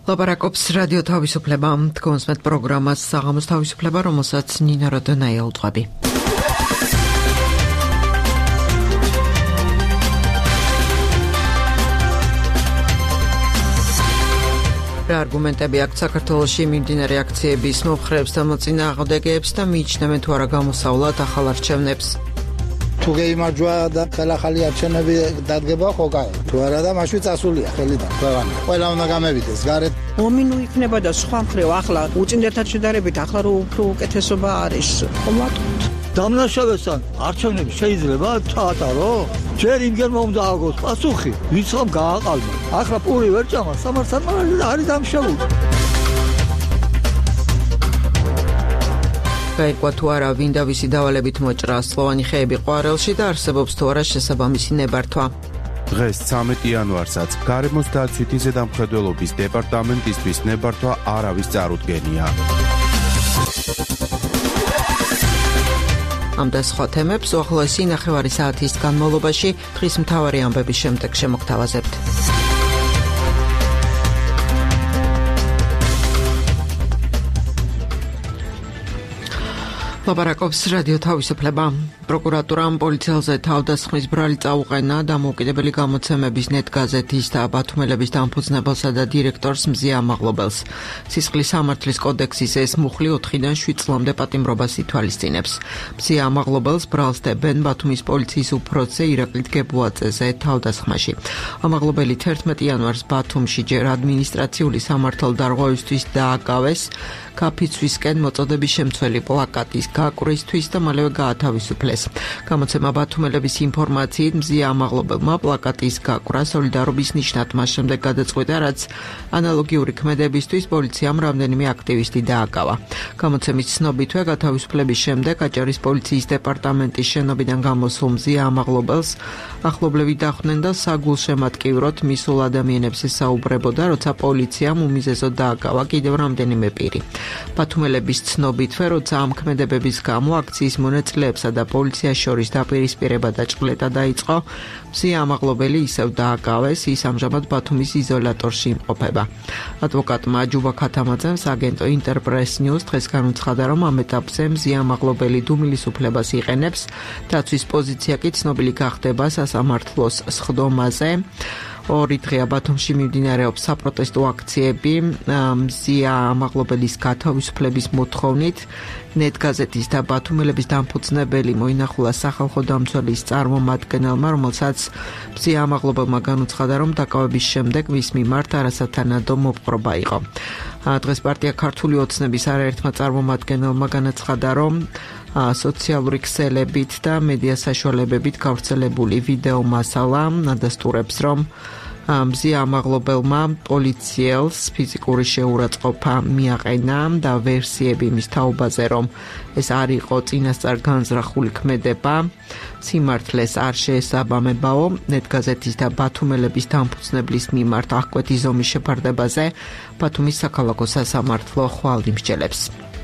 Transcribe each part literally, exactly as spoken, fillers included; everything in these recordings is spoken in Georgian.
ლაპარაკობს რადიო თავისუფლება, თქვენსმეთ პროგრამას საღამოს თავისუფლება, რომელსაც ნინა როდონაია უთყვები. რა არგუმენტები აქვს საქართველოში მიმდინარე აქციების მომხრეებს და მოწინააღმდეგეებს და მიიჩნევენ თუ არა გამოსავლად ახალ არჩევნებს. თუ გეიმარჯვა და ხელახალი არჩევნები დადგება ხო კაი. თუ არა და მაშინ წასულია ხელიდან ქვეყანა. ყველა უნდა გამევიდეს გარეთ. მომინუ იქნება და სხვა მხრივ ახლა უწინდელთან შედარებით ახლა რო უფრო უკეთესობა არის. ხომატოთ. დამნაშავესთან არჩევნები შეიძლება ჩაატარო? ჯერ იმგენმა უნდა აგოს პასუხი, ვიცხამ გააყალბა. ახლა პური ვერ ჭამა, სამართალმადიდებლად არის დამშავული. გაიგვა თუ არა ვინდა ვისი დავალებით მოჭრა სლოვანი ხეები ყვარელში და არსებობს თუ არა შესაბამისი ნებართვა. დღეს ცამეტი იანვარსაც გარემოს დაცვითი ზედამხედველობის დეპარტამენტისთვის ნებართვა არავის წარუდგენია. ამ და სხვა თემებს უახლოესი ნახევარი საათის განმავლობაში დღის მთავარი ამბების შემდეგ შემოგთავაზებთ. ლაპარაკობს რადიო თავისუფლება. პროკურატურამ პოლიციელზე თავდასხმის ბრალი წაუყენა დამოუკიდებელი გამოცემების ნეტ გაზეთის და ბათუმელების დამფუძნებელსა და დირექტორს მზია ამაღლობელს. სისხლის სამართლის კოდექსის ეს მუხლი ოთხიდან შვიდ წლამდე პატიმრობას ითვალისწინებს. მზია ამაღლობელს ბრალს დებენ ბათუმის პოლიციის უფროსზე ირაკლი გებუაძეზე თავდასხმაში. ამაღლობელი თერთმეტი იანვარს ბათუმში ჯერ ადმინისტრაციული სამართალდარღვევისთვის დააკავეს კაფიცვისკენ მოწოდების შემცველი პლაკატის გაყვრისთვის და მალევე გაათავისუფლეს. გამოცემა ბათუმელების ინფორმაციით მზია ამაღლობელმა პლაკატის გაყვრა სოლიდარობის ნიშნად მას შემდეგ გადაწყვიტა, რაც ანალოგიური ქმედებისთვის პოლიციამ რამდენიმე აქტივისტი დააკავა. გამოცემის ცნობითვე გათავისუფლების შემდეგ აჭარის პოლიციის დეპარტამენტის შენობიდან გამოსულ მზია ამაღლობელს ახლობლები დახვდნენ და საგულშემატკივროდ მისულ ადამიანებს ესაუბრებოდა, როცა პოლიციამ უმიზესოდ დააკავა კიდევ რამდენიმე პირი. ბათუმელების ცნობითვე, როცა ამ ქმედებების გამო აქციის მონაწილეებსა და პოლიციას შორის დაპირისპირება და ჭყლეტა დაიწყო, მზია ამაღლობელი ისევ დააკავეს, ის ამჟამად ბათუმის იზოლატორში იმყოფება. ადვოკატმა ჯუბა ქათამაძემ აგენტო ინტერპრეს ნიუს დღეს განუცხადა, რომ ამ ეტაპზე მზია ამაღლობელი დუმილის უფლებას იყენებს, დაცვის პოზიცია კი ცნობილი გახდება სასამართლოს სხდომაზე. ორი დღეა ბათუმში მიმდინარეობს საპროტესტო აქციები მზია ამაღლობელის გათავისუფლების მოთხოვნით. ნეტ გაზეთის და ბათუმელების დამფუძნებელი მოინახულა სახალხო დამცველის წარმომადგენელმა, რომელსაც მზია ამაღლობელმა განუცხადა, რომ დაკავების შემდეგ მის მიმართ არასათანადო მოპყრობა იყო. დღეს პარტია ქართული ოცნების არაერთმა წარმომადგენელმა განაცხადა, რომ სოციალური ქსელებით და მედია საშუალებებით გავრცელებული ვიდეო მასალა ადასტურებს, რომ მზია ამაღლობელმა პოლიციელს ფიზიკური შეურაცხყოფა მიაყენა და ვერსიები მის თაობაზე, რომ ეს არ იყო წინასწარ განზრახული ქმედება, სიმართლეს არ შეესაბამებაო. ნეტ გაზეთის და ბათუმელების დამფუძნებლის მიმართ აღკვეთი ზომის შეფარდებაზე ბათუმის საქალაქო სასამართლო ხვალ იმსჯელებს.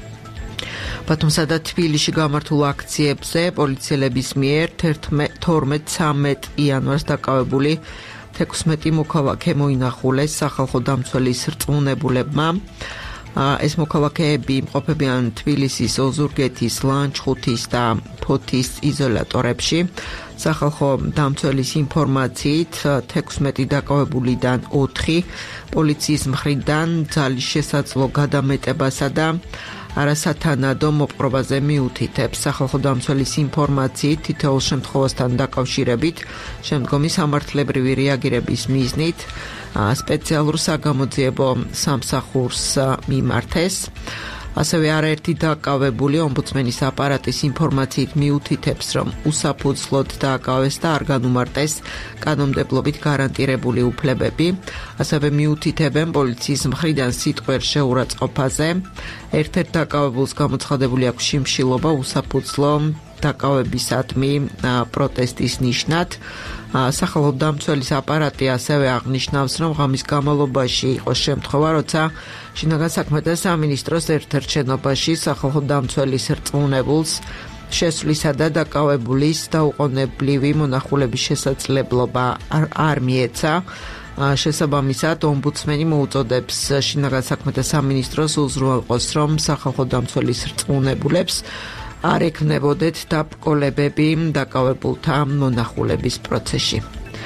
ბათუმსა და თბილისში გამართულ აქციებზე პოლიციელების მიერ თორმეტ ცამეტ იანვარს დაკავებული თექვსმეტი მოქალაქე მოინახულეს სახალხო დამცველის რწმუნებულებმა. ეს მოქალაქეები იმყოფებიან თბილისის, ოზურგეთის, ლანჩხუთის და ფოთის იზოლატორებში. სახალხო დამცველის ინფორმაციით თექვსმეტი დაკავებულიდან ოთხი პოლიციის მხრიდან ძალის შესაძლო გადამეტებასა და არასათანადო მოპყრობაზე მიუთითებს. სახალხო დამცველის ინფორმაციით თითოეულ შემთხვევასთან დაკავშირებით შემდგომი სამართლებრივი რეაგირების მიზნით სპეციალურ საგამოძიებო სამსახურს მიმართეს. ასევე არაერთი დაკავებული ომბუდსმენის აპარატის ინფორმაციით მიუთითებს, რომ უსაფუძვლოდ დააკავეს და არ განუმარტეს კანონმდებლობით გარანტირებული უფლებები. ასევე მიუთითებენ პოლიციის მხრიდან სიტყვიერ შეურაცხყოფაზე. ერთ-ერთ დაკავებულს გამოცხადებული აქვს შიმშილობა უსაფუძვლო დაკავებისადმი პროტესტის ნიშნად. სახალხო დამცველის აპარატი ასევე აღნიშნავს, რომ ღამის განმავლობაში იყო შემთხვევა, როცა შინაგან საქმეთა სამინისტროს ერთ-ერთ შენობაში სახალხო დამცველის რწმუნებულს შესვლისა და დაკავებულის დაუყოვნებლივი მონახულების შესაძლებლობა არ მიეცა. შესაბამისად, ომბუდსმენი მოუწოდებს შინაგან საქმეთა სამინისტროს უზრუნველყოს, რომ სახალხო დამცველის რწმუნებულებს არ ექნებოდეთ დაბრკოლებები დაკავებულთა მონახულების პროცესში.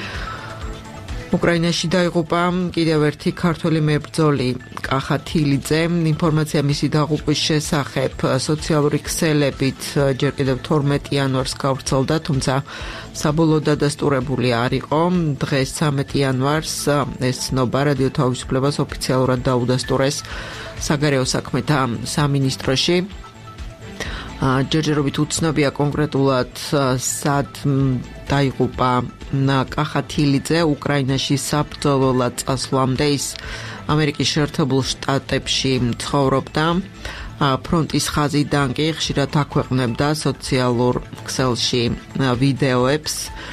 უკრაინაში დაიღუპა კიდევ ერთი ქართველი მებრძოლი კახა თილიძე. ინფორმაცია მისი დაღუპვის შესახებ სოციალური ქსელებით ჯერ კიდევ თორმეტი იანვარს გავრცელდა, თუმცა საბოლოო დადასტურებული არ იყო. დღეს ცამეტი იანვარს ეს ცნობა რადიო თავისუფლებას ოფიციალურად დაუდასტურეს საგარეო საქმეთა სამინისტროში. ჯერჯერობით უცნობია კონკრეტულად სად დაიღუპა კახა თილიძე. უკრაინაში საბრძოლველად წასვლამდე ის ამერიკის შეერთებულ შტატებში ცხოვრობდა. ფრონტის ხაზიდან კი ხშირად აქვეყნებდა სოციალურ ქსელში ვიდეოებს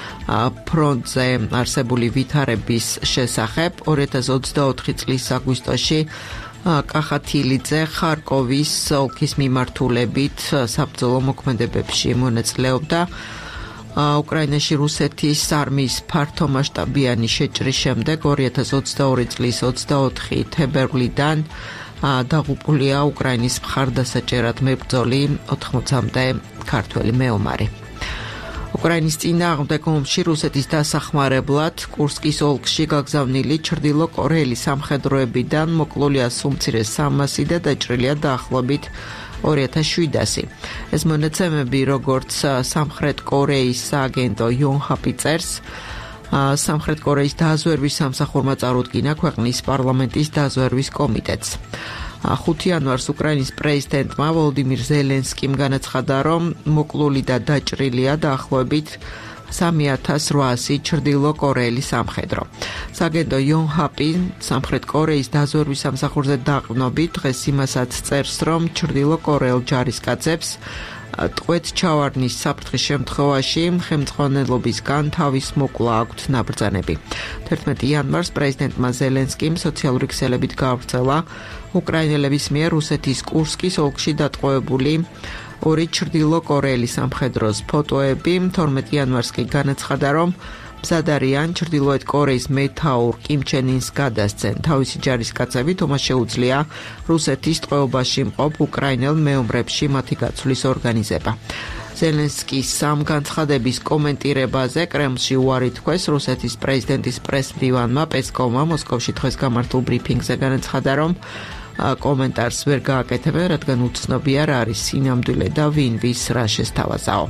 ფრონტზე არსებული ვითარების შესახებ. ორი ათას ოცდაოთხი წლის აგვისტოში კახა თილიძე ხარკოვის ოლქის მიმართულებით საბრძოლო მოქმედებებში მონაწილეობდა. უკრაინაში რუსეთის არმიის ფართომასშტაბიანი შეჭრის შემდეგ ორი ათას ოცდაორი წლის ოცდაოთხი თებერვლიდან დაღუპულია უკრაინის მხარდასაჭერად მებრძოლი ოთხმოცამდე ქართველი მეომარი. უკრაინის წინააღმდეგ ომში რუსეთის დასახმარებლად კურსკის ოლქში გაგზავნილი ჩრდილოკორეელი სამხედროებიდან მოკლულია სულ სამასი და დაჭრილია დაახლოებით ორი ათას შვიდასი. ეს მონაცემები, როგორც სამხრეთ კორეის სააგენტო იონჰაპი წერს, სამხრეთ კორეის დაზვერვის სამსახურმა წარუდგინა ქვეყნის პარლამენტის დაზვერვის კომიტეტს. ხუთი იანვარს უკრაინის პრეზიდენტმა ვოლოდიმირ ზელენსკიმ განაცხადა, რომ მოკლული და დაჭრილია დაახლოებით სამი ათას რვაასი ჩრდილოკორეელი სამხედრო. სააგენტო იონჰაპი სამხრეთ კორეის დაზვერვის სამსახურზე დაყრდნობით დღეს იმასაც წერს, რომ ჩრდილოკორეელ ჯარისკაცებს ტყვეთ ჩავარდნის საფრთხის შემთხვევაში ხელმძღვანელობისგან თავის მოკლა აქვთ ნაბრძანები. თერთმეტი იანვარს პრეზიდენტმა ზელენსკიმ სოციალური ქსელებით გაავრცელა უკრაინელების მიერ რუსეთის კურსკის ოლქში დატყვევებული ორი ჩრდილოკორეელი სამხედროს ფოტოები. თორმეტი იანვარს კი განაცხადა, რომ მზად არიან ჩრდილოეთ კორეის მეთაურ კიმ ჩენ ინს გადასცენ. თავისი ჯარისკაცები თუმცა შეუძლია რუსეთის ტყვეობაში მყოფ უკრაინელ მეომრებში მათი გაცვლის ორგანიზება. ზელენსკის სამ განცხადების კომენტირებაზე კრემლში უარი თქვეს რუსეთის პრეზიდენტის პრესმდივანმა პესკოვმა მოსკოვში დღეს გამართულ ბრიფინგზე განაცხადა, რომ კომენტარს ვერ გააკეთებენ, რადგან უცნობია რა არის სინამდვილე და ვინ ვის რა შესთავაზაო.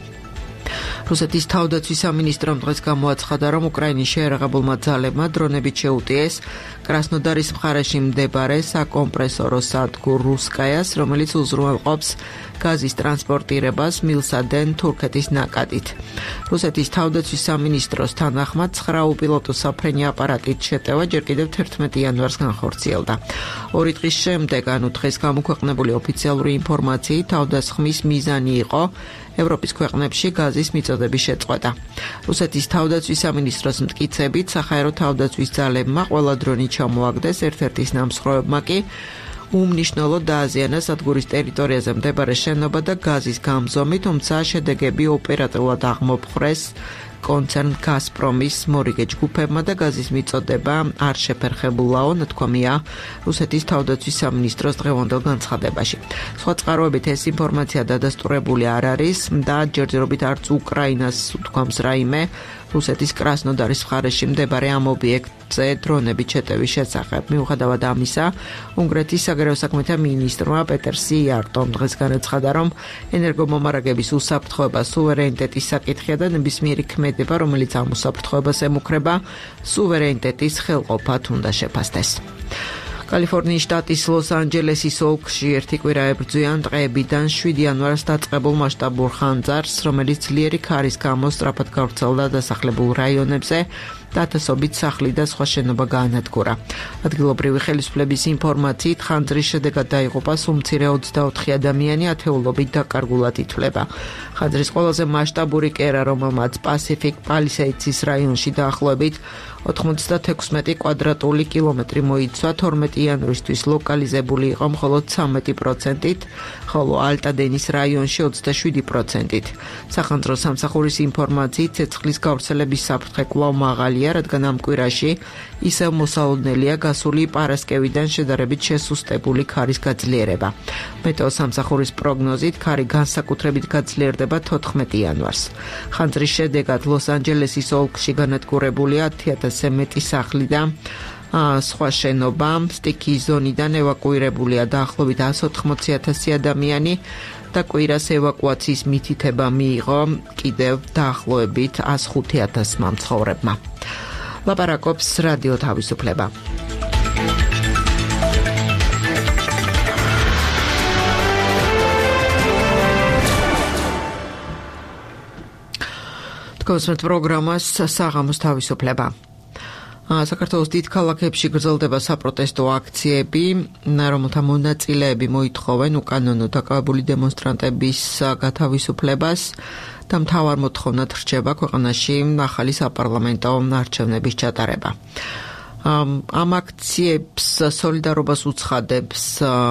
რუსეთის თავდაცვის სამინისტრომ დღეს გამოაცხადა, რომ უკრაინის შეიარაღებულმა ძალებმა დრონებით შეუტიეს კრასნოდარის მხარეში მდებარე საკომპრესორო სადგურ რუსკაიას, რომელიც უზრუნველყოფს გაზის ტრანსპორტირებას მილსადენ თურქეთის ნაკადით. რუსეთის თავდაცვის სამინისტროს თანახმად ცხრა უპილოტო საფრენი აპარატით შეტევა ჯერ კიდევ თერთმეტი იანვარს განხორციელდა. ორი დღის შემდეგ, ანუ დღეს გამოქვეყნებული ოფიციალური ინფორმაციით, თავდასხმის მიზანი იყო ევროპის ქვეყნებში გაზის მიწოდების შეწყვეტა. რუსეთის თავდაცვის სამინისტროს მტკიცებით, საჰაერო თავდაცვის ძალებმა ყველა დრონი ჩამოაგდეს, ერთ-ერთის ნამსხვრევებმა კი უმნიშვნელოდ დააზიანა სადგურის ტერიტორიაზე მდებარე შენობა და გაზის გამზომი, თუმცა შედეგები ოპერატიულად აღმოფხვრეს კონცერნ გაზპრომის მორიგე ჯგუფებმა და გაზის მიწოდება არ შეფერხებულაო, ნათქვამია რუსეთის თავდაცვის სამინისტროს დღევანდელ განცხადებაში. სხვა წყაროებით ეს ინფორმაცია დადასტურებული არ არის და ჯერჯერობით არც უკრაინას უთქვამს რაიმე რუსეთის კრასნოდარის მხარეში მდებარე ამ ობიექტზე დრონებით შეტევის შესახებ. მიუხედავად ამისა, უნგრეთის საგარეო საქმეთა მინისტრმა პეტერ სიარტომ დღეს განაცხადა, რომ ენერგომომარაგების უსაფრთხოება სუვერენიტეტის საკითხია და ნებისმიერი ქმედება, რომელიც ამ უსაფრთხოებას ემუქრება, სუვერენიტეტის ხელყოფად უნდა შეფასდეს. კალიფორნიის შტატის ლოს-ანჯელესის ოლქში ერთი კვირა ებრძვიან ტყეებიდან შვიდი იანვარს დაწყებულ მასშტაბურ ხანძარს, რომელიც ძლიერი ქარის გამო სწრაფად გავრცელდა დასახლებულ რაიონებზე და ათასობით სახლი და სხვა შენობა გაანადგურა. ადგილობრივი ხელისუფლების ინფორმაციით, ხანძრის შედეგად დაიღუპა სულ მცირე ოცდაოთხი ადამიანი, ათეულობით დაკარგულად ითვლება. ხანძრის ყველაზე მასშტაბური კერა, რომელმაც პასიფიკ პალისეიდსის რაიონში დაახლოებით ოთხმოცდათექვსმეტი კვადრატული კილომეტრი მოიცვა, თორმეტი იანვრისთვის ლოკალიზებული იყო მხოლოდ ცამეტი პროცენტით, ხოლო ალტადენის რაიონში ოცდაშვიდი პროცენტით. სახანძრო სამსახურის ინფორმაციით ცეცხლის გავრცელების საფრთხე კვლავ მაღალია, რადგან ამ კვირაში ისევ მოსალოდნელია გასული პარასკევიდან შედარებით შესუსტებული ქარის გაძლიერება. მეტეო სამსახურის პროგნოზით ქარი განსაკუთრებით გაძლიერდება თოთხმეტი იანვარს. ხანძრის შედეგად ლოს-ანჯელესის ოლქში განადგურებულია ათი ათასზე მეტი სახლი და სხვა შენობა, სტიქიის ზონიდან ევაკუირებულია დაახლოებით εκατს ოთხმოცი ათასი ადამიანი და კვირას ევაკუაციის მითითება მიიღო კიდევ დაახლოებით εκατს ხუთი ათასმა მცხოვრებმა. ლაპარაკობს რადიო თავისუფლება. თქვენს პროგრამას საღამოს თავისუფლება. საქართველოს დიდ ქალაქებში გრძელდება საპროტესტო აქციები, რომელთა მონაწილეები მოითხოვენ უკანონო დაკავებული დემონსტრანტების გათავისუფლებას და მთავარ მოთხოვნად რჩება ქვეყანაში ახალი საპარლამენტო არჩევნების ჩატარება. ამ აქციებს სოლიდარობას უცხადებს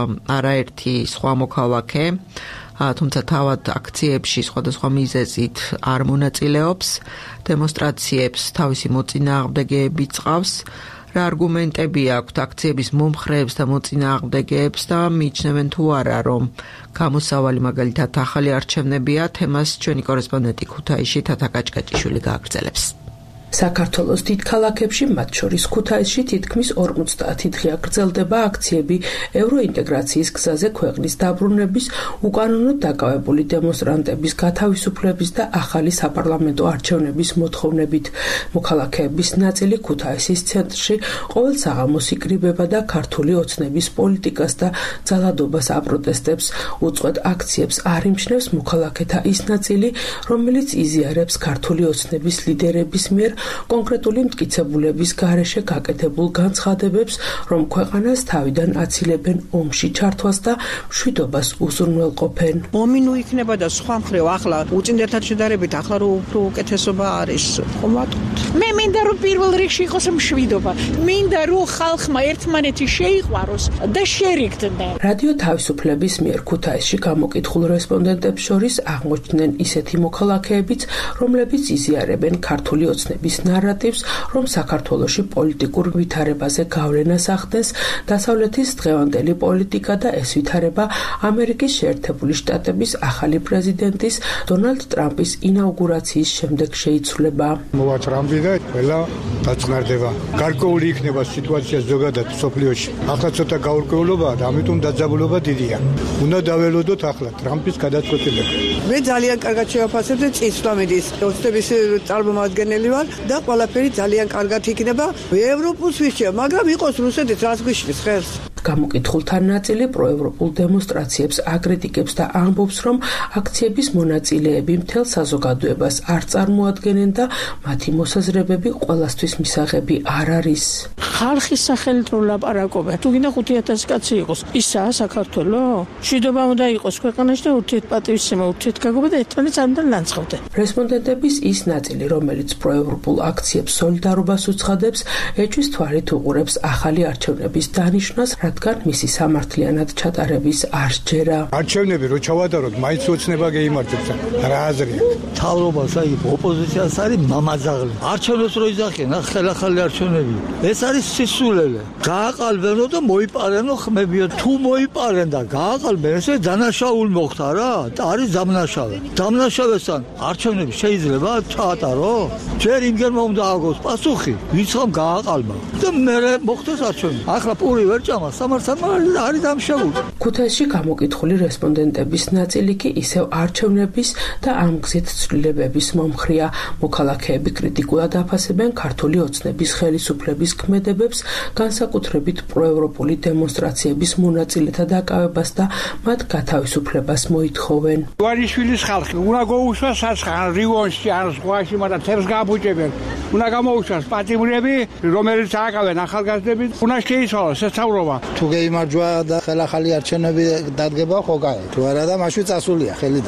არაერთი სხვა მოქალაქე, თუმცა თავად აქციებში სხვადასხვა მიზეზით არ მონაწილეობს, დემონსტრაციებს თავისი მოწინააღმდეგეები წყავს. რა არგუმენტები აქვთ აქციების მომხრეებს და მოწინააღმდეგეებს და მიიჩნევენ თუ არა, რომ გამოსავალი მაგალითად ახალი არჩევნებია, თემას ჩვენი კორესპონდენტი ქუთაისში თათა კაჭკაჭიშვილი გააგრძელებს. საქართველოს დიდ ქალაქებში, მათ შორის ქუთაისში თითქმის ორმოცდაათი დღეა გრძელდება აქციები ევროინტეგრაციის გზაზე ქვეყნის დაბრუნების, უკანონოდ დაკავებული დემონსტრანტების გათავისუფლების და ახალი საპარლამენტო არჩევნების მოთხოვნებით. მოქალაქეების ნაწილი ქუთაისის ცენტრში ყოველ საღამოს იკრიბება და ქართული ოცნების პოლიტიკას და ძალადობას აპროტესტებს. უწყვეტ აქციებს არ იმჩნევს მოქალაქეთა ის ნაწილი, რომელიც იზიარებს ქართული ოცნების ლიდერების მიერ კონკრეტული მტკიცებულების გარეშე გაკეთებულ განცხადებებს, რომ ქვეყანას თავიდან აცილებენ ომში ჩართვას და მშვიდობას უზრუნველყოფენ. ომი ნუ იქნება და სხვა მხრივ ახლა უწინდელთან შედარებით ახლა რო უფრო უკეთესობა არის. ხომ ვატყობთ? მე მინდა რომ პირველ რიგში იყოს მშვიდობა. მინდა რომ ხალხმა ერთმანეთი შეიყვაროს და შერიგდნენ. რადიო თავისუფლების მიერ ქუთაისში გამოკითხულ რესპონდენტებს შორის აღმოჩნდნენ ისეთი მოქალაქეებიც, რომლებიც იზიარებენ ქართული ოცნების ნარატივს, რომ საქართველოში პოლიტიკურ ვითარებაზე გავლენას ახდენს დასავლეთის დღევანდელი პოლიტიკა და ეს ვითარება ამერიკის შეერთებული შტატების ახალი პრეზიდენტის დონალდ ტრამპის ინაუგურაციის შემდეგ შეიცვლება. მოვაჭრამდი და ყველა დაწყნარდება. გარკვეული იქნება სიტუაცია ზოგადად სოფლიოში. ახლა ცოტა გაურკვევლობაა და ამიტომ დაძაბულობა დიდია. უნდა დაველოდოთ ახლა ტრამპის გადაწყვეტილება. მე ძალიან კარგად შევაფასებ და წინსვლა მიდის. ოცნების წარმომადგენელი ვარ და ყველაფერი ძალიან კარგად იქნება. ევროპულს ვიშია, მაგრამ იყოს რუსეთის რას გვიშლის ხელს. გამოკითხულთა ნაწილი პროევროპულ დემონსტრაციებს აკრიტიკებს და ამბობს, რომ აქციების მონაწილეები მთელ საზოგადოებას არ წარმოადგენენ და მათი მოსაზრებები ყველასთვის მისაღები არ არის. ხალხის სახელით რო ლაპარაკობენ. თუ გინდა ხუთი ათასი კაცი იყოს, ისაა საქართველო? მშვიდობა უნდა იყოს ქვეყანაში და ურთიერთპატივისცემა, ურთიერთგაგობა და ერთმანეთს არ უნდა ლანძღავდნენ. რესპონდენტების ის ნაწილი, რომელიც პროევროპულ აქციებს სოლიდარობას უცხადებს, ეჭვის თვალით უყურებს ახალი არჩევნების დანიშვნას, რადგან მისი სამართლიანად ჩატარების არ სჯერა. არჩევნები რო ჩავატაროთ, მაინც ოცნება გეიმარჯვებს. რა აზრია? თავრობას აი ოპოზიციას არის მამაძაღლი. არჩევნებს რო იძახიან, ახალ-ახალი არჩევნები. ეს არის სისულელე. გააყალბენო და მოიპარენო ხმებიო. თუ მოიპარენ და გააყალბენ, ესე დანაშაული მოხდა რა. არის დამნაშავე. დამნაშავესთან არჩევნები შეიძლება ჩაატარო? ჯერ იმგენმა უნდა აგოს პასუხი, ვიცხამ გააყალბა. და მე მოხდეს არჩევნები. ახლა პური ვერ ჭამა, სამართალმაღალი არის დამშეული. ქუთაისში გამოკითხული რესპონდენტების ნაწილი კი ისევ არჩევნების და ამ გზით ცვლილებების მომხრია. მოქალაქეები კრიტიკულად აფასებენ ქართული ოცნების ხელისუფლების ქმედებებს, განსაკუთრებით პროევროპული დემონსტრაციების მონაწილეთა დაკავებას და მათ გათავისუფლებას მოითხოვენ. ვარიშვილის ხალხი უნდა გაუშვას საცხან რიგონში ან სხვაში, მაგრამ თერს გააბუჭებენ. უნდა გამოუშვას პატიმრები, რომელიც ააკავენ ახალგაზრდები, უნდა შეიცვალოს ესწავლობა. თუ გეიმარჯვა და ხელახალი არჩევნები დადგება, ხო გაი. თუ არა და მაშინ წასულია ხელიდან.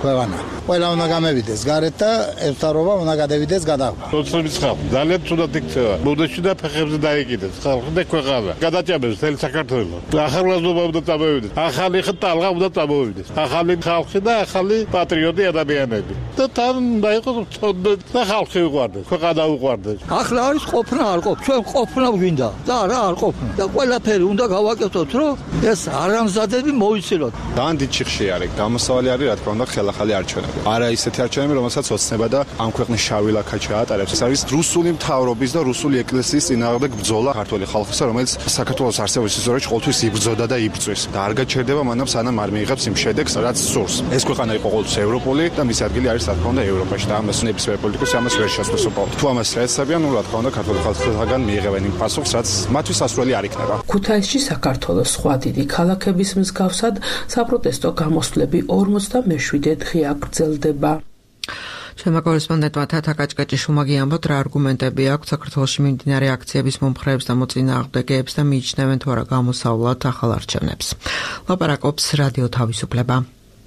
ქვეყანა. ყველა უნდა გამევიდეს გარეთ და ერთარობა უნდა გადავიდეს გადაღება. სოციალიზმის ხალხი ძალიან ცუდად იქცევა. ბუდეში და ფეხებზე დაიკიდეს. ხალხი და ქვეყანა. გადაჭამებს თელ საქართველოს. ახალგაზრდობა უნდა წამოვიდეს. ახალი ხტალღა უნდა წამოვიდეს. ახალი ხალხი და ახალი პატრიოტი ადამიანები. და თან უნდა იყოს ცოდნე და ხალხი უყვარდეს. ქვეყანა უყვარდეს. ახლა არის ყოფნა არ ყოფ. ჩვენ ყოფნა გვინდა. და რა არ ყოფნა. და ყველაფერი უნდა გავაკეთოთ, რომ ეს არამზადები მოიცილოთ. ძალიან დიდ ჩიხში არის. გამოსავალი არის, რა თქმა უნდა, ხელახალი არჩევნები. არა ისეთი არჩევნები, რომელსაც ოცნება და ამ ქვეყნის შავი ლაქა ჩაატარებს. ეს არის რუსული მთავრობის და რუსული ეკლესიის წინააღმდეგ ბრძოლა ქართული ხალხისა, რომელიც საქართველოს არსებობის ისტორიაში ყოველთვის იბრძოდა და იბრძვის. და არ გაჩერდება მანამ სანამ არ მიიღებს იმ შედეგს, რაც სურს. ეს ქვეყანა იყო ყოველთვის ევროპული და მისი ადგილი არის, რა თქმა უნდა, ევროპაში და ამას ნებისმიერ პოლიტიკოსი ამას ვერ შეასრულებს უბრალოდ. თუ ამას შეეცებიან, ნუ რა თქმა უნდა, ქართული ხალხისგან მიიღებენ იმ პასუხს, რაც მათთვის სასურველი არ იქნება. ქუთაისში საქართველოს სხვა დიდი ქალაქების მსგავსად საპროტესტო გამოსვლები ორმოცდამეშვიდე დღე აგრძელდება. ჩვენმა კორესპონდენტმა თათა კაჭკაჭიშვილმა გიამბოთ, რა არგუმენტები აქვს საქართველოში მიმდინარე აქციების მომხრეებს და მოწინააღმდეგეებს და მიიჩნევენ თუ არა გამოსავლად ახალ არჩევნებს. ლაპარაკობს რადიო თავისუფლება.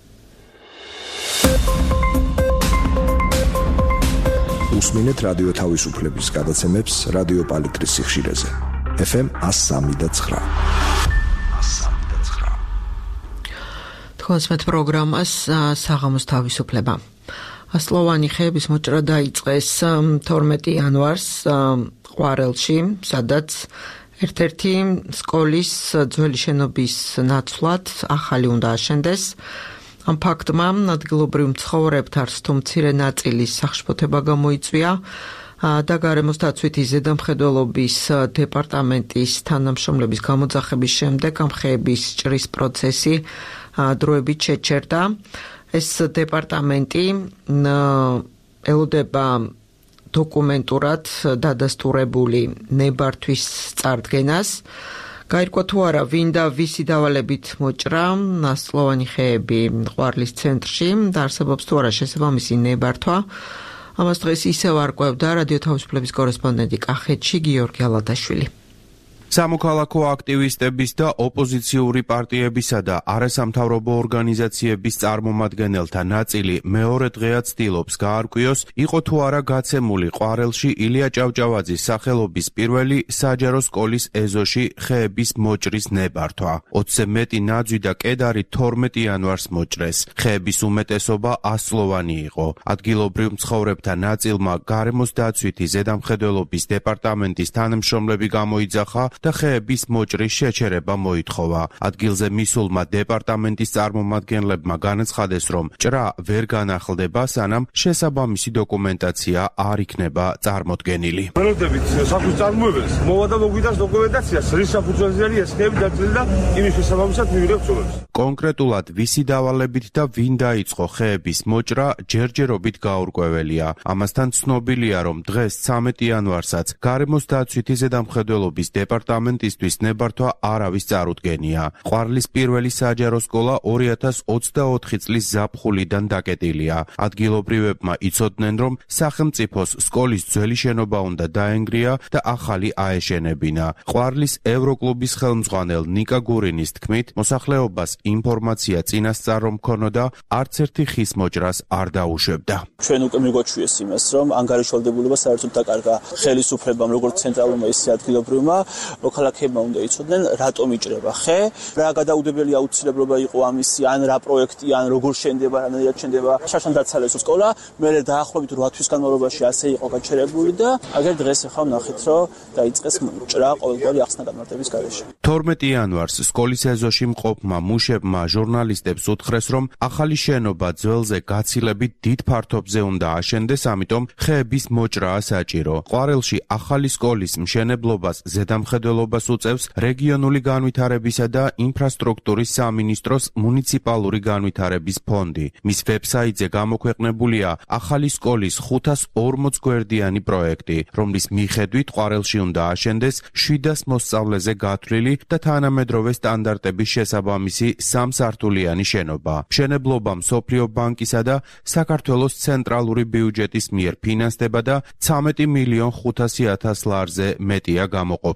უსმინეთ რადიო თავისუფლების გადაცემებს რადიო პალიტრის სიხშირეზე. ეფ ემ εκατო სამი და ცხრა. თქვენს პროგრამას საღამოს თავისუფლება. ასლოვანი ხეების მოჭრა დაიწყეს თორმეტი იანვარს ყვარელში, სადაც ერთ-ერთი სკოლის ძველი შენობის ნაცვლად ახალი უნდა აშენდეს. ამ ფაქტმა ადგილობრივ მცხოვრებთან თუ მცირე ნაწილის სახშფოთება გამოიწვია და გარემოს დაცვითი ზედამხედველობის დეპარტამენტის თანამშრომლების გამოძახების შემდეგ ამ ხეების ჭრის პროცესი დროებით შეჩერდა. ეს დეპარტამენტი ელოდება დოკუმენტურად დადასტურებული ნებართვის წარდგენას. გაირკვა თუ არა ვინ და ვისი დავალებით მოჭრა ასლოვანი ხეები ყვარლის ცენტრში და არსებობს თუ არა შესაბამისი ნებართვა. ამას დღეს ისევ არკვევდა რადიო თავისუფლების კორესპონდენტი კახეთში გიორგი ალადაშვილი. სამოქალაქო აქტივისტების და ოპოზიციური პარტიებისა და არასამთავრობო ორგანიზაციების წარმომადგენელთა ნაწილი მეორე დღეაც ცდილობს გაარკვიოს, იყო თუ არა გაცემული ყვარელში ილია ჭავჭავაძის სახელობის პირველი საჯარო სკოლის ეზოში ხეების მოჭრის ნებართვა. ოცზე მეტი ნაძვი და კედარი თორმეტი იანვარს მოჭრეს. ხეების უმეტესობა ასლოვანი იყო. ადგილობრივ მცხოვრებთა ნაწილმა გარემოს დაცვითი ზედამხედველობის დეპარტამენტის თანამშრომლები გამოიძახა და ხეების მოჭრის შეჩერება მოითხოვა. ადგილზე მისულმა დეპარტამენტის წარმომადგენლებმა განაცხადეს, რომ ჭრა ვერ განახლდება, სანამ შესაბამისი დოკუმენტაცია არ იქნება წარმოდგენილი. ველოდებით სახლის წარმოებელს მოვა და მოგვიდას დოკუმენტაციას, რის საფუძველზე არის ეს ხეები დაცული და იმის შესაბამისად მივიღებთ ცოლებს. კონკრეტულად ვისი დავალებით და ვინ დაიწყო ხეების მოჭრა ჯერჯერობით გაურკვეველია. ამასთან ცნობილია, რომ დღეს ცამეტი იანვარსაც გარემოს დაცვითი ზედამხედველობის დეპარტამენტისთვის ნებართვა არავის წარუდგენია. ყვარლის პირველი საჯარო სკოლა ორი ათას ოცდაოთხი წლის ზაფხულიდან დაკეტილია. ადგილობრივებმა იცოდნენ, რომ სახელმწიფოს სკოლის ძველი შენობა უნდა დაენგრია და ახალი აეშენებინა. ყვარლის ევროკლუბის ხელმძღვანელ ნიკა გურინის თქმით, მოსახლეობას ინფორმაცია წინასწარ რომ ქონოდა, არც ერთი ხის მოჭრას არ დაუშვებდა. ჩვენ უკვე მიგვაჩვიეს იმას, რომ ანგარიშვალდებულება საერთოდ დაკარგა ხელისუფლებამ, როგორც ცენტრალურმა ისე ადგილობრივმა, მოქალაქეებმა უნდა იცოდნენ, რატომ იჭრება ხე, რა გადაუდებელი აუცილებლობა იყო ამისი, ან რა პროექტი, ან როგორ შენდება, რანაირად შენდება. შარშან დაცალეს სკოლა, მერე დაახლოებით რვა თვის განმავლობაში ასე იყო გაჩერებული და აგერ დღეს ახლა ვნახეთ, რომ დაიწყეს ჭრა ყოველგვარი ახსნა-განმარტების გარეშე. თორმეტი იანვარს სკოლის ეზოში მყოფმა მუშებმა ჟურნალისტებს უთხრეს, რომ ახალი შენობა ძველზე გაცილებით დიდ ფართობზე უნდა აშენდეს, ამიტომ ხეების მოჭრაა საჭირო. ყვარელში ახალი სკოლის მშენებლობას ზედამხედველობას უწევს რეგიონული განვითარებისა და ინფრასტრუქტურის სამინისტროს მუნიციპალური განვითარების ფონდი. მის ვებსაიტზე გამოქვეყნებულია ახალი სკოლის ხუთას ორმოც გვერდიანი პროექტი, რომლის მიხედვით ყვარელში უნდა აშენდეს შვიდას მოსწავლეზე გათვლილი და თანამედროვე სტანდარტების შესაბამისი სამსართულიანი შენობა. მშენებლობა მსოფლიო ბანკისა და საქართველოს ცენტრალური ბიუჯეტის მიერ ფინანსდება და ცამეტი მილიონ ხუთასი ათას ლარზე მეტია გამოყოფილი.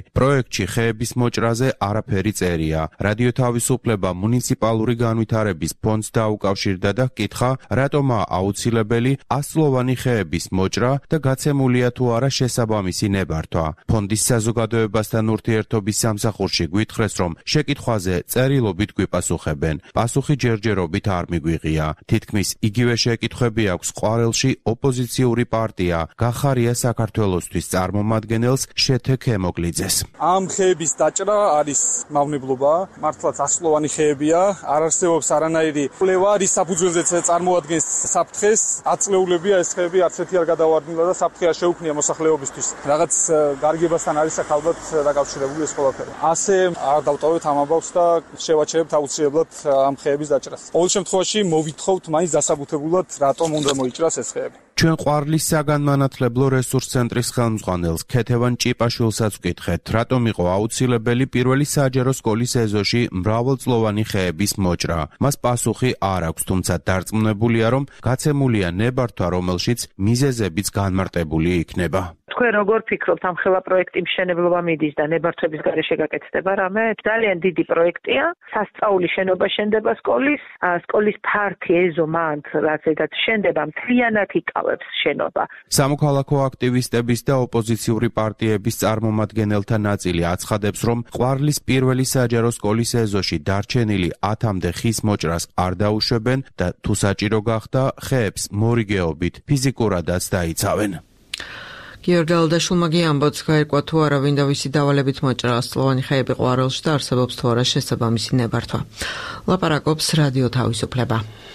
პროექტში ხეების მოჭრაზე არაფერი წერია. რადიო თავისუფლება მუნიციპალური განვითარების ფონდს დაუკავშირდა და ჰკითხა, რატომაა აუცილებელი ასწლოვანი ხეების მოჭრა და გაცემულია თუ არა შესაბამისი ნებართვა. ფონდის საზოგადოებასთან ურთიერთობის სამსახურში გვითხრეს, რომ შეკითხვაზე წერილობით გვიპასუხებენ. პასუხი ჯერჯერობით არ მიგვიღია. თითქმის იგივე შეკითხვები აქვს ყვარელში ოპოზიციური პარტია გახარია საქართველოსთვის წარმომადგენელს შეთე ქემოგლიძეს. ამ ხეების დაჭრა არის მავნებლობა, მართლაც ასწლოვანი ხეებია, არ არსებობს არანაირი კვლევა, რის საფუძველზეც წარმოადგენს საფრთხეს, აწლეულებია ეს ხეები, არც ერთი არ გადავარდნილა და საფრთხე არ შეუქმნია მოსახლეობისთვის. რაღაც გარიგებასთან არის აქ ალბათ დაკავშირებული ეს ყველაფერი. ასე არ დავტოვეთ ამ ამბავს და შევაჩერებთ აუცილებლად ამ ხეების დაჭრას. ყოველ შემთხვევაში მოვითხოვთ მაინც დასაბუთებულად, რატომ უნდა მოიჭრას ეს ხეები. ჩვენ ყვარლის საგანმანათლებლო რესურს ცენტრის ხელმძღვანელს ქეთევან ჭიპაშვილსაც ვკითხეთ, რატომ იყო აუცილებელი პირველი საჯარო სკოლის ეზოში მრავალწლოვანი ხეების მოჭრა. მას პასუხი არ აქვს, თუმცა დარწმუნებულია, რომ გაცემულია ნებართვა, რომელშიც მიზეზებიც განმარტებული იქნება. თქვენ როგორ ფიქრობთ, ამ ხელა პროექტი მშენებლობა მიდის და ნებართვების გარეშე გაკეთდება რამე? ძალიან დიდი პროექტია. სასწაული შენობა შენდება სკოლის, სკოლის ფართი ეზო მანდ, რაც ეგაც შენდება, მთლიანად იკავებს შენობა. სამოქალაქო აქტივისტების და ოპოზიციური პარტიების წარმომადგენელთა ნაწილი აცხადებს, რომ ყვარლის პირველი საჯარო სკოლის ეზოში დარჩენილი ათამდე ხის მოჭრას არ დაუშვებენ და თუ საჭირო გახდა, ხეებს მორიგეობით ფიზიკურადაც დაიცავენ. გიორგი ალდაშულმა ამბობს, გაირკვა თუ არა ვინ და ვისი დავალებით მოჭრა ასწლოვანი ხეები ყვარელში და არსებობს თუ არა შესაბამისი ნებართვა. ლაპარაკობს რადიო თავისუფლება.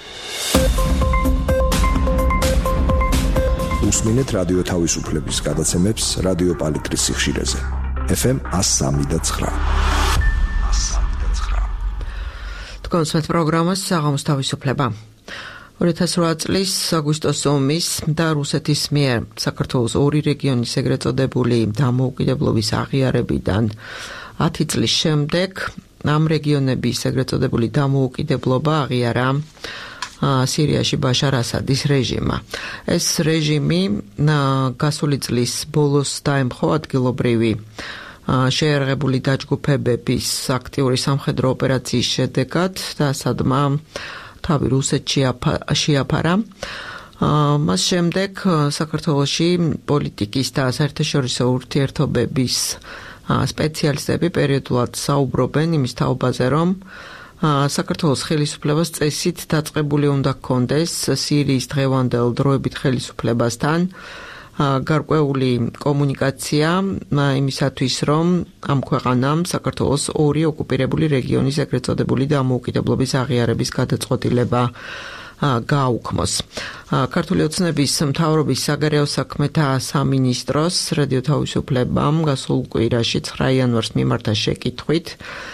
უსმინეთ რადიო თავისუფლების გადაცემებს რადიო პალიტრის სიხშირეზე. ეფ ემ one oh three და nine. თქვენ სმენთ პროგრამას საღამოს თავისუფლება. two thousand eight წლის აგვისტოს ომის და რუსეთის მიერ საქართველოს ორი რეგიონის ეგრეთ წოდებული დამოუკიდებლობის აღიარებიდან ათი წლის შემდეგ ამ რეგიონების ეგრეთ წოდებული დამოუკიდებლობა აღიარა სირიაში ბაშარ ასადის რეჟიმმა. ეს რეჟიმი გასული წლის ბოლოს დაემხო ადგილობრივი შეიარაღებული დაჯგუფებების აქტიური სამხედრო ოპერაციის შედეგად და სადმა თავი რუსეთში შეაფარა. მას შემდეგ საქართველოში პოლიტიკის და საერთაშორისო ურთიერთობების სპეციალისტები პერიოდულად საუბრობენ იმის თაობაზე, რომ საქართველოს ხელისუფლებას წესით დაწყებული უნდა ჰქონდეს სირიის დღევანდელ დროებით ხელისუფლებასთან გარკვეული კომუნიკაცია იმისათვის, რომ ამ ქვეყანამ საქართველოს ორი ოკუპირებული რეგიონის ეგრეთ წოდებული დამოუკიდებლობის აღიარების გადაწყვეტილება გააუქმოს. ქართული ოცნების მთავრობის საგარეო საქმეთა სამინისტროს რადიო თავისუფლებამ გასულ კვირაში ცხრა იანვარს მიმართა შეკითხვით,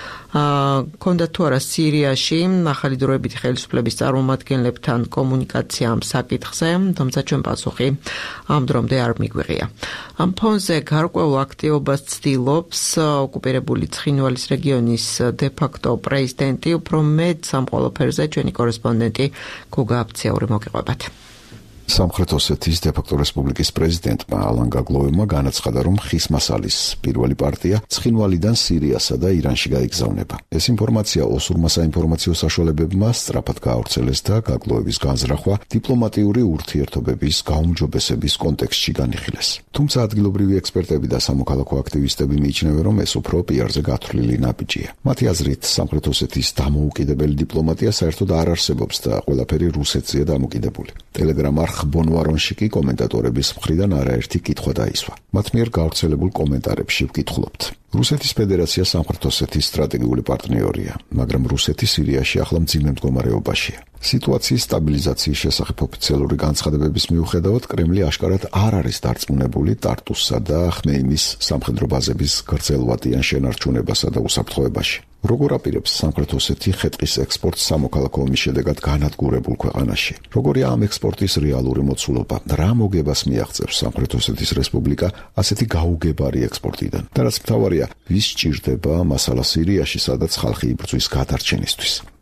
ქონდა თუ არა სირიაში ახალი დროებითი ხელისუფლების წარმომადგენლებთან კომუნიკაცია ამ საკითხზე, თუმცა ჩვენ პასუხი ამ დრომდე არ მიგვიღია. ამ ფონზე გარკვეულ აქტივობას ცდილობს ოკუპირებული ცხინვალის რეგიონის დე-ფაქტო პრეზიდენტი, უფრო მეტ ამ ყველაფერზე ჩვენი კორესპონდენტი გოგა აფციური მოგიყვებათ. სამხრეთ ოსეთის დე-ფაქტო რესპუბლიკის პრეზიდენტმა ალან გაგლოვებმა განაცხადა, რომ ხისმასალის პირველი პარტია ცხინვალიდან სირიასა და ირანში გაიგზავნება. ეს ინფორმაცია ოსურმა საინფორმაციო საშუალებებმა სწრაფად გაავრცელეს და გაგლოვების განზრახვა დიპლომატიური ურთიერთობების გაუმჯობესების კონტექსტში განიხილეს. თუმცა ადგილობრივი ექსპერტები და სამოქალაქო აქტივისტები მიიჩნევენ, რომ ეს უფრო პიარზე გათვლილი ნაბიჯია. მათი აზრით, სამხრეთ ოსეთის დამოუკიდებელი დიპლომატია საერთოდ არ არსებობს და ყველაფერი რუსეთზეა დამოკიდებული. ტელეგრამ არხ ბონვარონში კომენტატორების მხრიდან არაერთი კითხვა დაისვა. მათ მიერ გავრცელებულ კომენტარებში ვკითხულობთ. რუსეთის ფედერაცია სამხრეთ ოსეთის სტრატეგიული პარტნიორია, მაგრამ რუსეთი სირიაში ახლა მძიმე მდგომარეობაშია. სიტუაციის სტაბილიზაციის შესახებ ოფიციალური განცხადებების მიუხედავად, კრემლი აშკარად არ არის დარწმუნებული ტარტუსსა და ხმეიმის სამხედრო ბაზების გრძელვადიან შენარჩუნებასა და უსაფრთხოებაში. როგორ აპირებს სამხრეთ ოსეთი ხე-ტყის ექსპორტს სამოქალაქო ომის შედეგად განადგურებულ ქვეყანაში? როგორია ამ ექსპორტის რეალური მოცულობა? რა მოგებას მიაღწევს სამხრეთ ოსეთის რესპუბლიკა ასეთი გაუგებარი ექსპორტიდან? და რაც მთავარია, ვის სჭირდება მასალა სირიაში, სადაც ხალხი იბრძვის გადარჩენისთვის?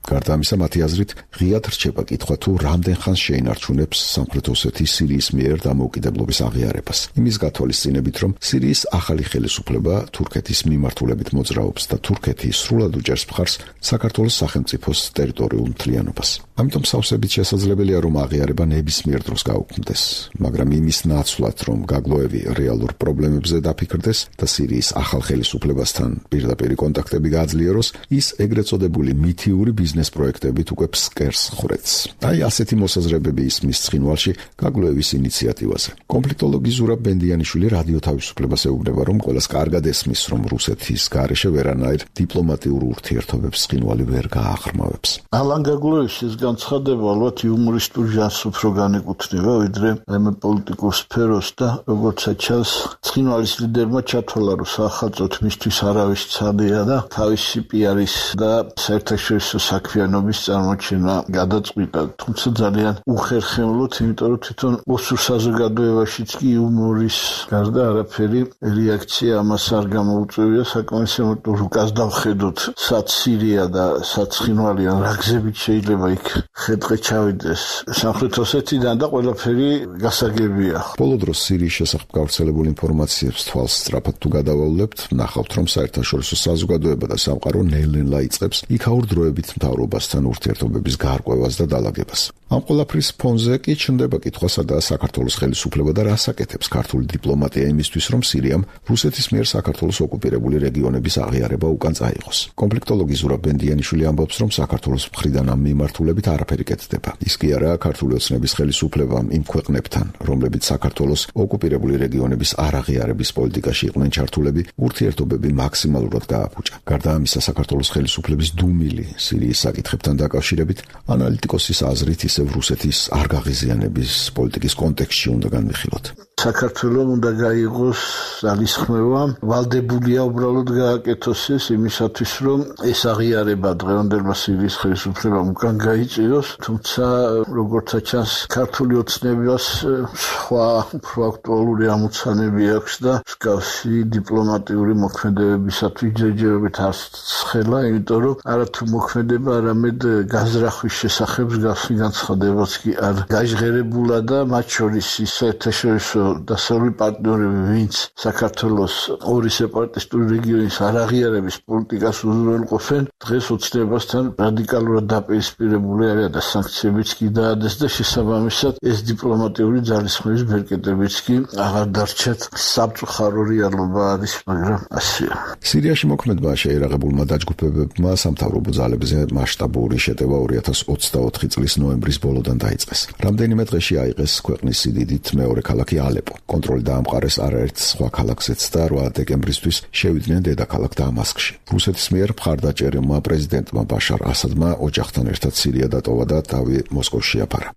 გარდა ამისა, მათი აზრით, ღიად რჩება კითხვა თუ რამდენ ხანს შეინარჩუნებს სამხრეთ ოსეთის სირიის მიერ დამოუკიდებლობის აღიარებას. იმის გათვალისწინებით, რომ სირიის ახალი ხელისუფლება თურქეთის მიმართულებით მოძრაობს და თურქეთი სრულად უჭერს მხარს საქართველოს სახელმწიფოს ტერიტორიულ მთლიანობას. ამიტომ სავსებით შესაძლებელია, რომ აღიარება ნებისმიერ დროს გაუქმდეს, მაგრამ იმის ნაცვლად, რომ გაგლოევი რეალურ პრობლემებზე დაფიქრდეს და სირიის ახალ ხელისუფლებასთან პირდაპირ კონტაქტები გააძლიეროს, ის ეგრეთ წოდებული მითიური ბიზნეს პროექტებით უკვე ფსკერს ხრეთს. აი ასეთი მოსაზრებები ისმის ცხინვალში გაგლოევის ინიციატივაზე. კონფლიქტოლოგი ზურაბ ბენდიანიშვილი რადიო თავისუფლებას ეუბნება, რომ ყველას კარგად ესმის, რომ რუსეთის გარეშე ვერანაირ დიპლომატიურ ურთიერთობებს ცხინვალი ვერ გააღრმავებს. ალან გაგლოევის ეს განცხადება ალბათ იუმორისტულ ჟანრს უფრო განეკუთვნება, ვიდრე ამ პოლიტიკურ სფეროს და როგორც ჩანს, ცხინვალის ლიდერმა ჩათვალა, რომ სახელმწიფოდ მისთვის არავის ცადია და თავისი პიარის და საერთაშორისო საქმიანობის წარმოჩენა გადაწყვიტა. თუმცა ძალიან უხერხემლოდ, იმიტომ რომ თვითონ ოსურ საზოგადოებაშიც კი იუმორის გარდა არაფერი რეაქცია ამას არ გამოუწვევია. საკმაოდ რუკას დავხედოთ, სად სირია და სად ცხინვალიან, რა გზებით შეიძლება იქ ხეთყე ჩავიდეს სამხრეთ ოსეთიდან და ყველაფერი გასაგებია. ბოლო დროს სირიის შესახებ გავრცელებულ ინფორმაციებს თვალს სწრაფად თუ გადავავლებთ, ნახავთ, რომ საერთაშორისო საზოგადოება და სამყარო ნელ-ნელა იწყებს იქაურ დროებით მთავრობასთან ურთიერთობების გარკვევას და დალაგებას. ამ ყველაფრის ფონზე კი ჩნდება კითხვა, სადაა საქართველოს ხელისუფლება და რას აკეთებს ქართული დიპლომატია იმისთვის, რომ სირიამ რუსეთის მიერ საქართველოს ოკუპირებული რეგიონების აღიარება უკან წაიღოს. კონფლიქტოლოგი ზურაბ ბენდიანიშვილი ამბობს, რომ საქართველოს მხრიდან ამ მიმართულებით არაფერი კეთდება. ის კი არა ქართული ოცნების ხელისუფლებამ იმ ქვეყნებთან, რომლებიც საქართველოს ოკუპირებული რეგიონების არაღიარების პოლიტიკაში იყვნენ ჩართულები, ურთიერთობები მაქსიმალურად გააფუჭა. გარდა ამისა, საქართველოს ხელისუფლების დუმილი სირიის საკითხებთან დაკავშირებით ანალიტიკოსის აზრით ისევ რუსეთის არ გაღიზიანების პოლიტიკის კონტექსტში უნდა განვიხილოთ. საქართველოს უნდა გაიღოს ძალისხმევა, ვალდებულია უბრალოდ გააკეთოს ეს იმისათვის, რომ ეს აღიარება დღევანდელმა სირიის ხელისუფლებამ უკან გაიწვიოს, თუმცა როგორც ჩანს, ქართული ოცნებას სხვა უფრო აქტუალური ამოცანები აქვს და მსგავსი დიპლომატიური მოქმედებებისათვის ჯერჯერობით არ ცხელა, იმიტომ რომ არათუ მოქმედება, არამედ გაზრახვის შესახებ მსგავსი განცხადებაც კი არ გაჟღერებულა და მათ შორის ის საერთაშორისო დასავლური პარტნიორები, ვინც საქართველოს ორი სეპარატისტული რეგიონის არაღიარების პოლიტიკას უზრუნველყოფენ, დღეს ოცნებასთან რადიკალურად დაპირისპირებული არიან და სანქციებიც კი დაადეს და შესაბამისად ეს დიპლომატიური ძალისხმევის ბერკეტებიც კი აღარ დარჩათ. სამწუხარო რეალობა არის, მაგრამ ასეა. სირიაში მოქმედმა შეერაღებულმა დაჯგუფებებმა სამთავრობო ძალებზე მასშტაბური შეტევა ორი ათას ოცდაოთხი წლის ნოემბრის ბოლოდან დაიწყეს. რამდენიმე დღეში აიღეს ქვეყნის სიდიდით მეორე ქალაქი ალეპო. კონტროლი დაამყარეს არაერთ სხვა ქალაქზეც და რვა დეკემბრისთვის შევიდნენ დედაქალაქ დამასკში. რუსეთის მიერ მხარდაჭერილმა პრეზიდენტმა ბაშარ ასადმა ოჯახთან ერთად სირია დატოვა და თავი მოსკოვში აფარა.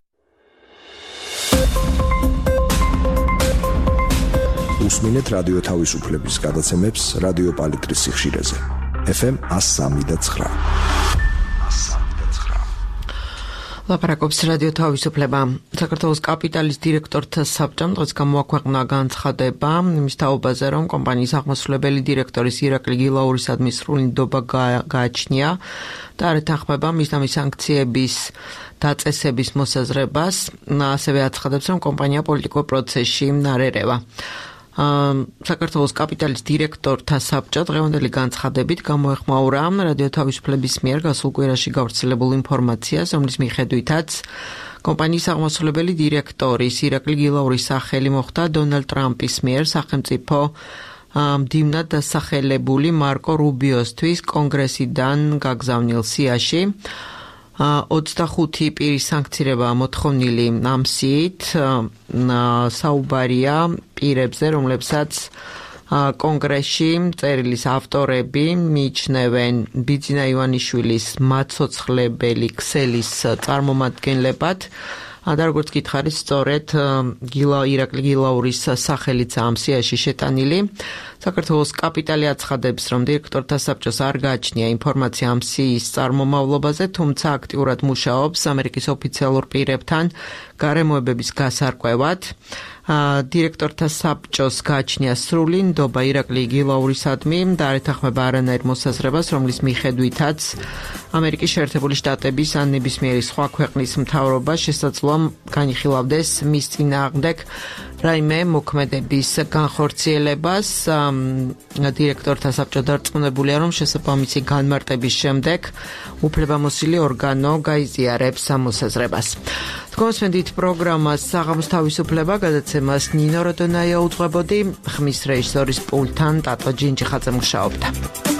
უსმინეთ რადიო თავისუფლების გადაცემებს რადიო პალიტრის სიხშირეზე. ეფ ემ one oh three და nine. ლაპარაკობს რადიო თავისუფლება. საქართველოს კაპიტალის დირექტორთა საბჭომ დღეს გამოაქვეყნა განცხადება იმის თაობაზე, რომ კომპანიის აღმასრულებელი დირექტორის ირაკლი გილაურისადმი სრული ნდობა გააჩნია და არ ეთანხმება მის და მის სანქციების დაწესების მოსაზრებას. ასევე აცხადებს, რომ კომპანია პოლიტიკურ პროცესში არ ერევა. საქართველოს კაპიტალის დირექტორთა საბჭო დღევანდელი განცხადებით გამოეხმაურა რადიო თავისუფლების მიერ გასულ კვირაში გავრცელებულ ინფორმაციას, რომლის მიხედვითაც კომპანიის აღმასრულებელი დირექტორის ირაკლი გილაურის სახელი მოხვდა დონალდ ტრამპის მიერ სახელმწიფო მდივნად დასახელებული მარკო რუბიოსთვის კონგრესიდან გაგზავნილ სიაში. ოცდახუთი პირის სანქცირება მოთხოვნილი ამ სიით საუბარია პირებზე, რომლებსაც კონგრესში წერილის ავტორები მიიჩნევენ ბიძინა ივანიშვილის მაცოცხლებელი ქსელის წარმომადგენლებად. და როგორც გითხარით, სწორედ გილა ირაკლი გილაურის სახელიც ამ სიაში შეტანილი. საქართველოს კაპიტალი აცხადებს, რომ დირექტორთა საბჭოს არ გააჩნია ინფორმაცია ამ სიის წარმომავლობაზე, თუმცა აქტიურად მუშაობს ამერიკის ოფიციალურ პირებთან გარემოებების გასარკვევად. დირექტორთა საბჭოს გააჩნია სრული ნდობა ირაკლი იგილაურისადმი და არ ეთანხმება არანაირ მოსაზრებას, რომლის მიხედვითაც ამერიკის შეერთებული შტატების ან ნებისმიერი სხვა ქვეყნის მთავრობა შესაძლოა განიხილავდეს მის წინააღმდეგ რაიმე მოქმედების განხორციელებას. დირექტორთა საბჭო დარწმუნებულია, რომ შესაბამისი განმარტების შემდეგ უფლებამოსილი ორგანო გაიზიარებს ამ მოსაზრებას. თქვენსმენდით პროგრამას საღამოს თავისუფლება, გადაცემას ნინო როდონაია უძღვებოდი, ხმის რეჟისორის პულტთან ტატო ჯინჯიხაძე მუშაობდა.